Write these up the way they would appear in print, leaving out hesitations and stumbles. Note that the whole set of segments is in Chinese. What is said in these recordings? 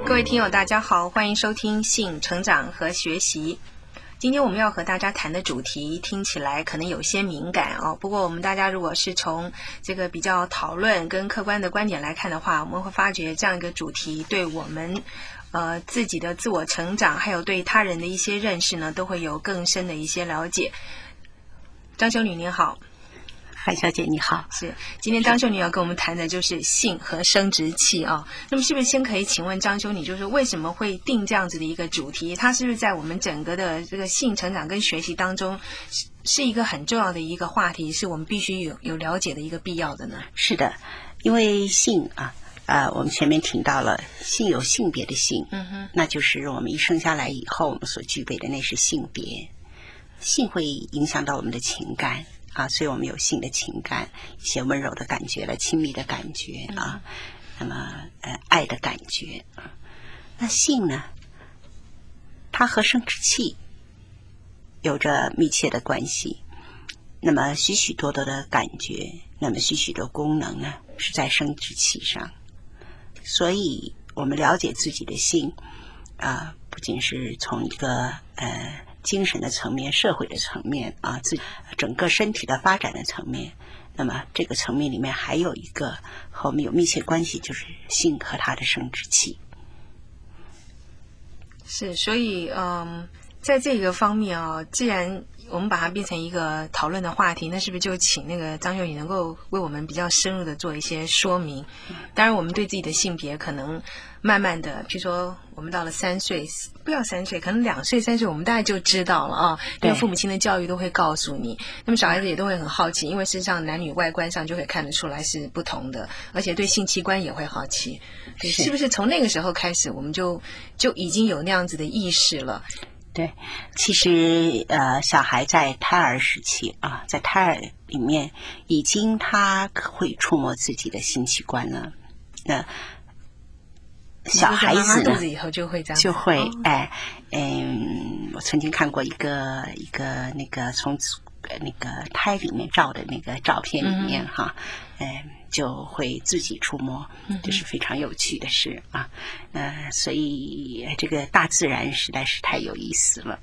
各位听友大家好，欢迎收听性成长和学习。今天我们要和大家谈的主题听起来可能有些敏感哦，不过我们大家如果是从这个比较讨论跟客观的观点来看的话，我们会发觉这样一个主题对我们自己的自我成长还有对他人的一些认识呢，都会有更深的一些了解。张修女您好。 海小姐你好。 是，今天张修女要跟我们谈的就是性和生殖器啊。那么是不是先可以请问张修女，就是为什么会定这样子的一个主题？它是不是在我们整个的这个性成长跟学习当中是一个很重要的一个话题，是我们必须有了解的一个必要的呢？ 是的，因为性我们前面听到了性有性别的性，那就是我们一生下来以后我们所具备的那是性别。性会影响到我们的情感所以我们有性的情感，一些温柔的感觉了，亲密的感觉那么爱的感觉那性呢，它和生殖器有着密切的关系。那么许许多多的感觉，那么许许多功能呢，是在生殖器上。所以我们了解自己的性不仅是从一个精神的层面、社会的层面自己整个身体的发展的层面，那么这个层面里面还有一个和我们有密切关系，就是性和它的生殖器。 是，所以在这个方面既然我们把它变成一个讨论的话题，那是不是就请那个张秀女能够为我们比较深入的做一些说明？当然我们对自己的性别可能慢慢的，譬如说我们到了3岁，不要3岁，可能2岁3岁我们大概就知道了因为父母亲的教育都会告诉你，那么小孩子也都会很好奇，因为事实上男女外观上就会看得出来是不同的，而且对性器官也会好奇，是不是从那个时候开始我们就已经有那样子的意识了？ 对，其实小孩在胎儿时期在胎儿里面已经他会触摸自己的性器官了。那小孩子呢， 肚子以后就会这样， 就会我曾经看过一个那个从那个胎里面照的那个照片里面就会自己触摸，这是非常有趣的事所以这个大自然实在是太有意思了。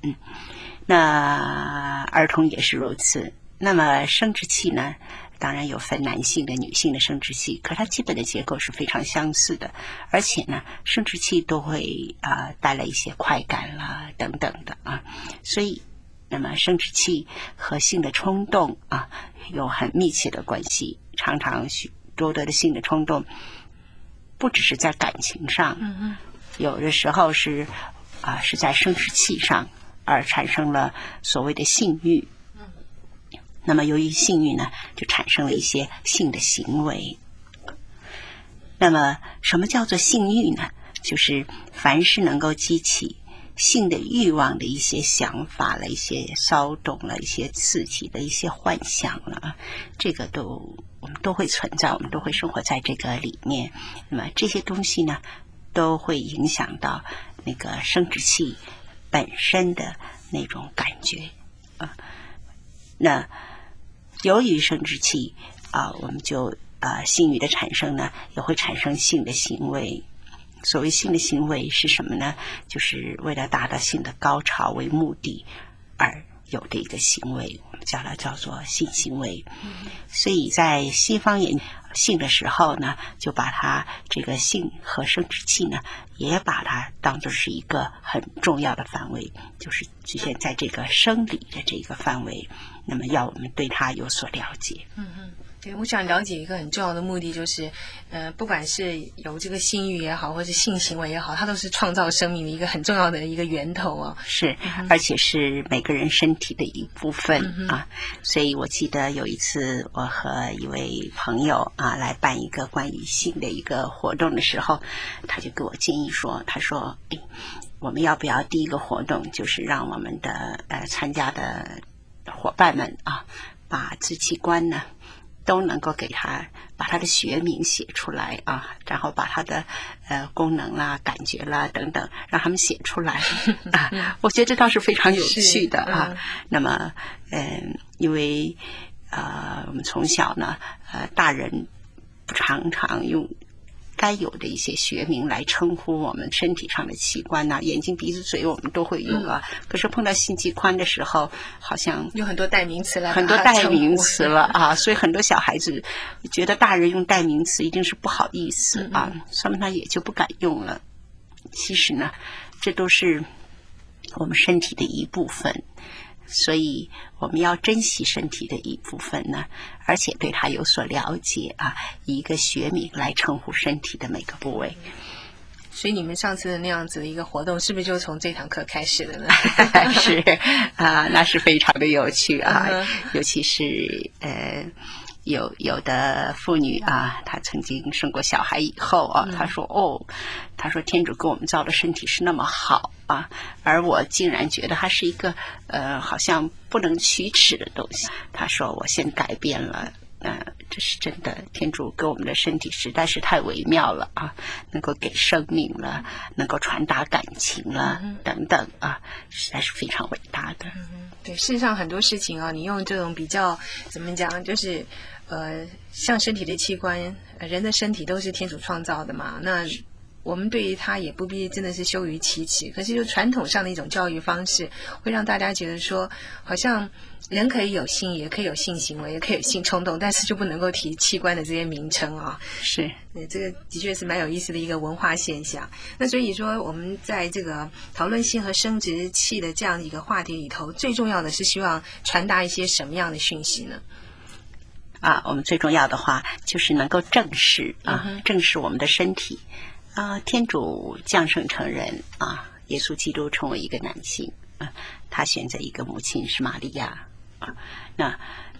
那儿童也是如此。那么生殖器呢，当然有分男性的、女性的生殖器，可它基本的结构是非常相似的，而且呢，生殖器都会带来一些快感啦等等的所以那么生殖器和性的冲动有很密切的关系。常常许多的性的冲动不只是在感情上，有的时候是在生殖器上而产生了所谓的性欲。那么由于性欲呢，就产生了一些性的行为。那么什么叫做性欲呢？就是凡是能够激起性的欲望的一些想法了，一些骚动了，一些刺激的一些幻想了，这个我们都会存在，我们都会生活在这个里面。那么这些东西呢，都会影响到那个生殖器本身的那种感觉那由于生殖器我们就性欲的产生呢，也会产生性的行为。所谓性的行为是什么呢？就是为了达到性的高潮为目的而有的一个行为，我们叫做性行为。所以在西方研究性的时候呢，就把它这个性和生殖器呢，也把它当作是一个很重要的范围，就是局限在这个生理的这个范围，那么要我们对它有所了解。 对，我想了解一个很重要的目的，就是不管是有这个性欲也好，或是性行为也好，它都是创造生命的一个很重要的一个源头是，而且是每个人身体的一部分所以我记得有一次我和一位朋友来办一个关于性的一个活动的时候，他就给我建议说，他说我们要不要第一个活动就是让我们的参加的伙伴们把支器官呢都能够给他把他的学名写出来然后把他的功能啦、感觉啦等等让他们写出来我觉得这倒是非常有趣的那么因为我们从小呢大人常常用该有的一些学名来称呼我们身体上的器官呐、眼睛、鼻子、嘴我们都会用啊。可是碰到性器官的时候，好像有很多代名词了， 很多代名词了啊，所以很多小孩子觉得大人用代名词一定是不好意思啊，说明他也就不敢用了。其实呢，这都是我们身体的一部分，所以我们要珍惜身体的一部分呢，而且对它有所了解啊，以一个学名来称呼身体的每个部位。 所以你们上次的那样子的一个活动，是不是就从这堂课开始的呢？ 是啊，那是非常的有趣啊，尤其是有的妇女啊，她曾经生过小孩以后啊，她说天主给我们造的身体是那么好啊，而我竟然觉得它是一个好像不能启齿的东西。她说我先改变了。这是真的，天主给我们的身体实在是太微妙了啊，能够给生命了，能够传达感情了，等等啊，实在是非常伟大的。 对，事实上很多事情啊，你用这种比较怎么讲，就是像身体的器官，人的身体都是天主创造的嘛，那我们对于它也不必真的是羞于启齿，可是就传统上的一种教育方式，会让大家觉得说，好像人可以有性，也可以有性行为，也可以有性冲动，但是就不能够提器官的这些名称啊。 是， 这个的确是蛮有意思的一个文化现象。那所以说，我们在这个讨论性和生殖器的这样一个话题里头，最重要的是希望传达一些什么样的讯息呢？ 我们最重要的话就是能够正视正视我们的身体天主降生成人耶稣基督成为一个男性他选择一个母亲是玛利亚那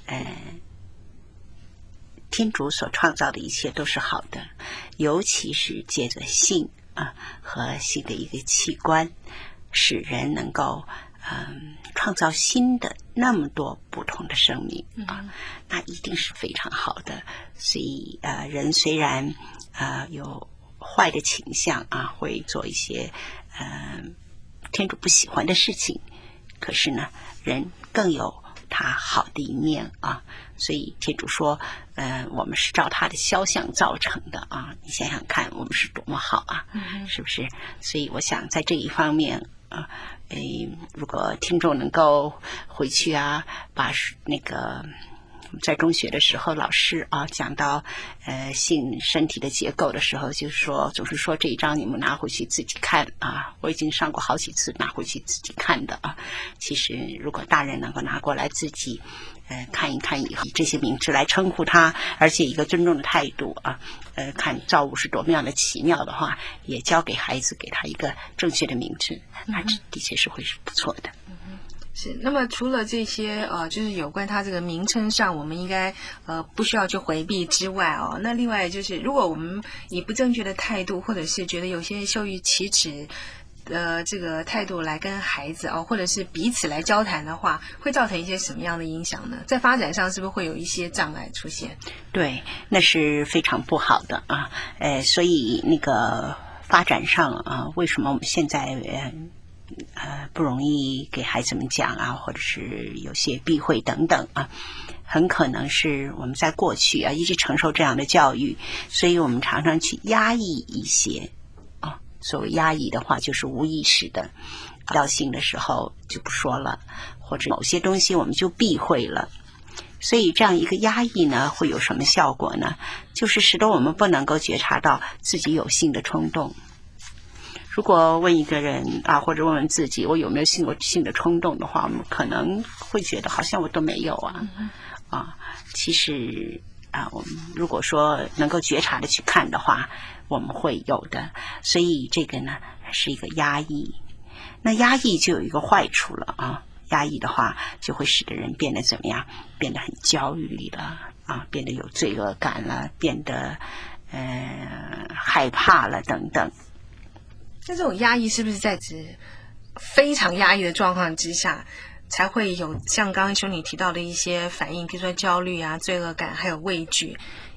天主所创造的一切都是好的，尤其是借着性和性的一个器官，使人能够创造新的那么多不同的生命那一定是非常好的。所以人虽然有坏的倾向会做一些天主不喜欢的事情，可是呢，人更有他好的一面所以天主说我们是照他的肖像造成的你想想看我们是多么好是不是？所以我想在这一方面如果听众能够回去把那个在中学的时候老师讲到性身体的结构的时候，就是说总是说这一章你们拿回去自己看我已经上过好几次拿回去自己看的其实如果大人能够拿过来自己看一看，以这些名字来称呼他，而且一个尊重的态度看造物是多么样的奇妙的话，也教给孩子，给他一个正确的名字那的确是会是不错的是。那么除了这些就是有关它这个名称上我们应该不需要去回避之外那另外就是如果我们以不正确的态度，或者是觉得有些羞于启齿这个态度来跟孩子或者是彼此来交谈的话，会造成一些什么样的影响呢？在发展上是不是会有一些障碍出现？对， 那是非常不好的所以那个发展上为什么我们现在不容易给孩子们讲或者是有些避讳等等很可能是我们在过去一直承受这样的教育，所以我们常常去压抑一些所谓压抑的话就是无意识的到性的时候就不说了，或者某些东西我们就避讳了。所以这样一个压抑呢会有什么效果呢？就是使得我们不能够觉察到自己有性的冲动。如果问一个人或者问问自己我有没有性的冲动的话，我们可能会觉得好像我都没有其实我们如果说能够觉察的去看的话，我们会有的。所以这个呢是一个压抑，那压抑就有一个坏处了压抑的话就会使得人变得怎么样？变得很焦虑了变得有罪恶感了，变得害怕了等等。 那这种压抑是不是在指非常压抑的状况之下才会有像刚刚兄你提到的一些反应，比如说焦虑罪恶感还有畏惧？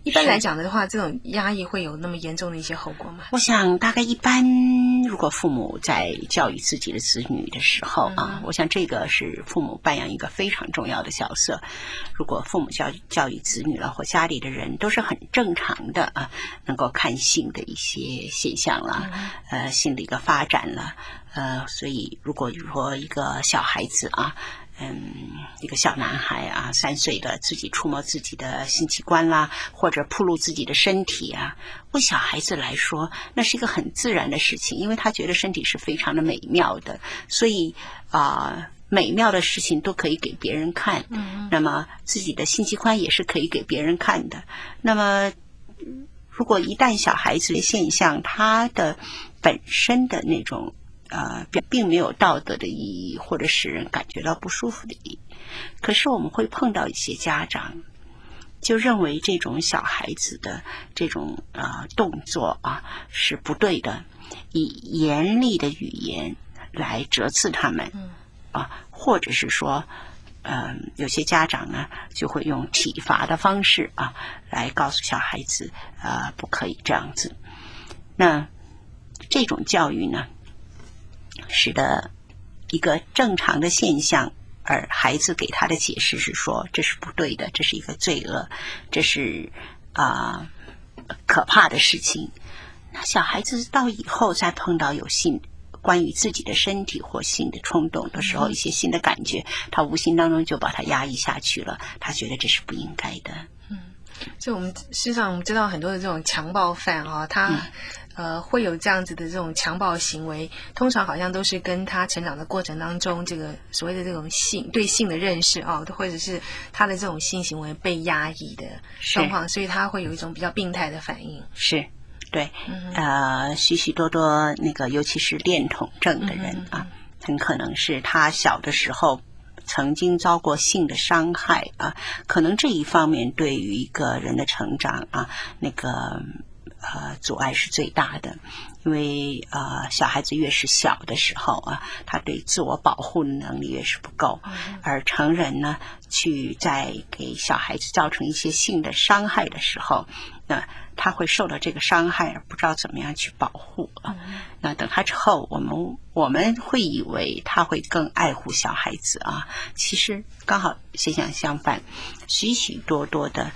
一般来讲的话，这种压抑会有那么严重的一些后果吗？ 我想大概一般，如果父母在教育自己的子女的时候我想这个是父母扮演一个非常重要的角色。如果父母教育子女了，或家里的人都是很正常的能够看性的一些现象了，性的一个发展了，所以如果说一个小孩子一个小男孩3岁的自己触摸自己的性器官啦，或者暴露自己的身体为小孩子来说那是一个很自然的事情，因为他觉得身体是非常的美妙的，所以美妙的事情都可以给别人看，那么自己的性器官也是可以给别人看的。那么如果一旦小孩子的现象他的本身的那种并没有道德的意义，或者使人感觉到不舒服的意义，可是我们会碰到一些家长就认为这种小孩子的这种动作是不对的，以严厉的语言来责斥他们或者是说有些家长呢就会用体罚的方式来告诉小孩子不可以这样子。那这种教育呢使得一个正常的现象，而孩子给他的解释是说这是不对的，这是一个罪恶，这是可怕的事情。那小孩子到以后再碰到有关于自己的身体或性的冲动的时候，一些新的感觉，他无形当中就把它压抑下去了，他觉得这是不应该的。 所以我们事实上我们知道很多的这种强暴犯他会有这样子的这种强暴行为，通常好像都是跟他成长的过程当中这个所谓的这种对性的认识或者是他的这种性行为被压抑的状况，所以他会有一种比较病态的反应。 是对许许多多那个尤其是恋童症的人很可能是他小的时候曾经遭过性的伤害可能这一方面对于一个人的成长那个阻碍是最大的。因为小孩子越是小的时候他对自我保护的能力越是不够，而成人呢在给小孩子造成一些性的伤害的时候他会受到这个伤害而不知道怎么样去保护那等他之后我们会以为他会更爱护小孩子其实刚好现象相反，许许多多的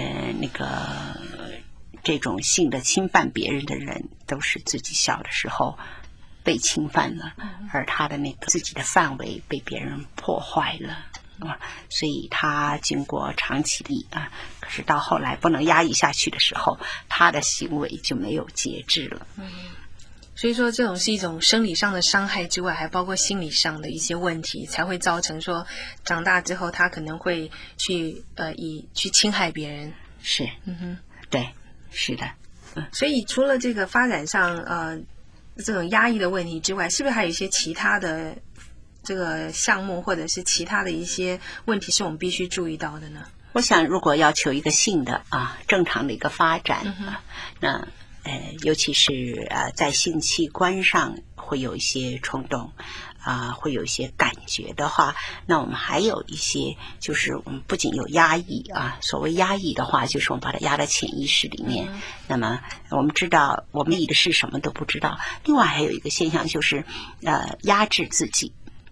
这种性的侵犯别人的人都是自己小的时候被侵犯了，而他的那个自己的范围被别人破坏了所以他经过长期的可是到后来不能压抑下去的时候，他的行为就没有节制了所以说这种是一种生理上的伤害之外，还包括心理上的一些问题，才会造成说长大之后他可能会去侵害别人。 是对，是的所以除了这个发展上这种压抑的问题之外，是不是还有一些其他的这个项目或者是其他的一些问题是我们必须注意到的呢？ 我想如果要求一个性的正常的一个发展那尤其是在性器官上会有一些冲动会有一些感觉的话，那我们还有一些就是我们不仅有压抑所谓压抑的话就是我们把它压在潜意识里面那么我们知道我们的是什么都不知道。另外还有一个现象就是压制自己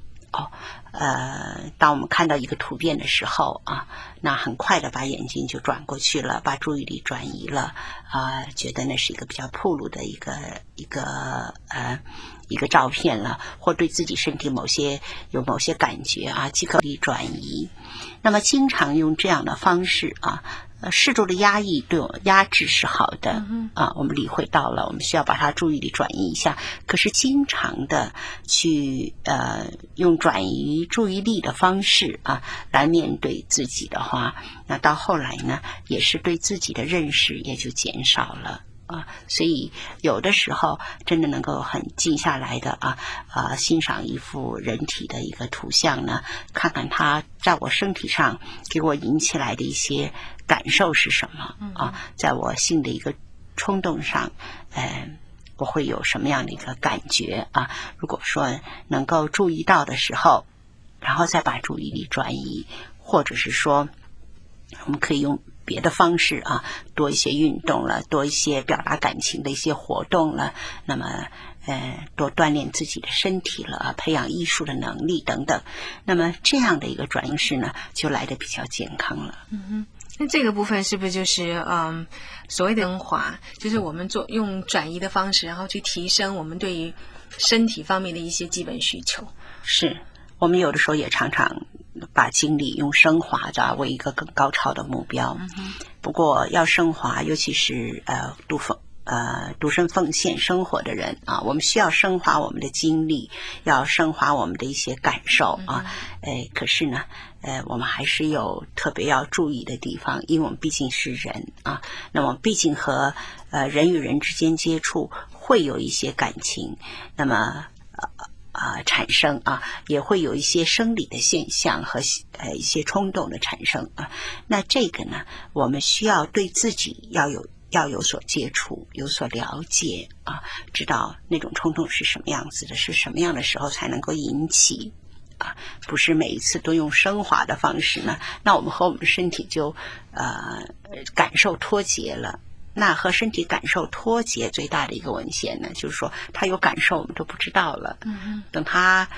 当我们看到一个图片的时候那很快的把眼睛就转过去了，把注意力转移了觉得那是一个比较暴露的一个照片了，或对自己身体有某些感觉即可转移。那么经常用这样的方式适度的压抑对我压制是好的我们理会到了，我们需要把它注意力转移一下。可是经常的去用转移注意力的方式来面对自己的话，那到后来呢也是对自己的认识也就减少了所以有的时候真的能够很静下来的欣赏一幅人体的一个图像呢，看看它在我身体上给我引起来的一些感受是什么在我性的一个冲动上我会有什么样的一个感觉如果说能够注意到的时候，然后再把注意力转移，或者是说我们可以用别的方式啊，多一些运动了，多一些表达感情的一些活动了，那么多锻炼自己的身体了，培养艺术的能力等等，那么这样的一个转移式呢，就来得比较健康了。 那这个部分是不是就是所谓的升华，就是我们用转移的方式，然后去提升我们对于身体方面的一些基本需求？是， 我们有的时候也常常把精力用升华的为一个更高超的目标。不过要升华，尤其是独身奉献生活的人啊，我们需要升华我们的精力，要升华我们的一些感受啊。可是呢，我们还是有特别要注意的地方，因为我们毕竟是人啊，那么毕竟和人与人之间接触会有一些感情，那么产生啊，也会有一些生理的现象和一些冲动的产生啊。那这个呢，我们需要对自己要有所接触，有所了解啊，知道那种冲动是什么样子的，是什么样的时候才能够引起啊，不是每一次都用升华的方式呢，那我们和我们的身体就感受脱节了。那和身体感受脱节最大的一个文献呢，就是说他有感受我们都不知道了。等他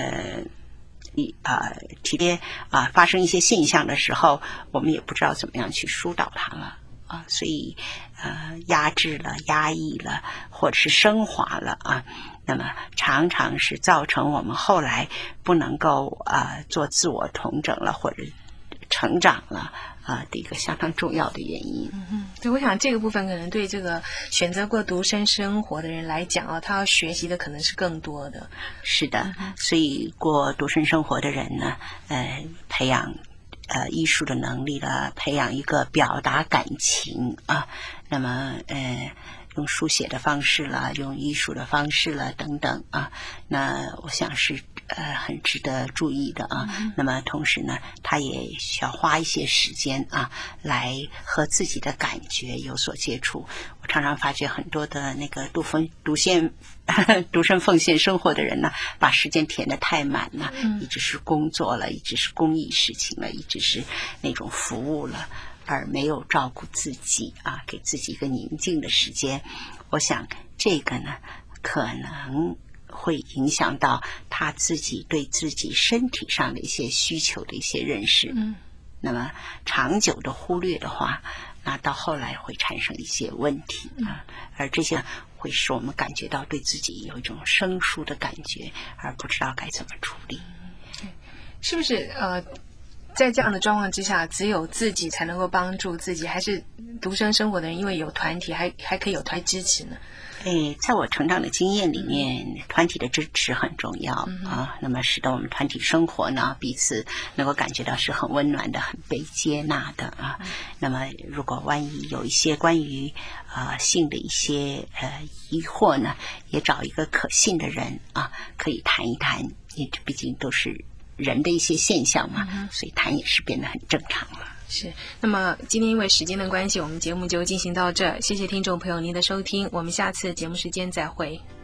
体内发生一些现象的时候，我们也不知道怎么样去疏导它了啊，所以压制了、压抑了，或者是升华了啊，那么常常是造成我们后来不能够做自我统整了，或者成长了的一个相当重要的原因。 对，我想这个部分可能对这个选择过独身生活的人来讲啊，他要学习的可能是更多的。 是的，所以过独身生活的人呢，培养艺术的能力了，培养一个表达感情啊，那么用书写的方式了，用艺术的方式了等等啊，那我想是很值得注意的啊。那么同时呢，他也需要花一些时间啊，来和自己的感觉有所接触。我常常发觉很多的那个独身奉献生活的人呢，把时间填得太满了，一直是工作了，一直是公益事情了，一直是那种服务了，而没有照顾自己啊，给自己一个宁静的时间。我想这个呢，可能会影响到他自己对自己身体上的一些需求的一些认识。那么长久的忽略的话，那到后来会产生一些问题啊，而这些会使我们感觉到对自己有一种生疏的感觉，而不知道该怎么处理。 是不是在这样的状况之下，只有自己才能够帮助自己，还是独身生活的人因为有团体还可以有团体支持呢？ 在我成长的经验里面，团体的支持很重要啊，那么使得我们团体生活呢，彼此能够感觉到是很温暖的，很被接纳的啊。那么如果万一有一些关于性的一些疑惑呢，也找一个可信的人啊，可以谈一谈，因为这毕竟都是人的一些现象嘛，所以谈也是变得很正常了。 是，那么今天因为时间的关系，我们节目就进行到这儿，谢谢听众朋友您的收听，我们下次节目时间再会。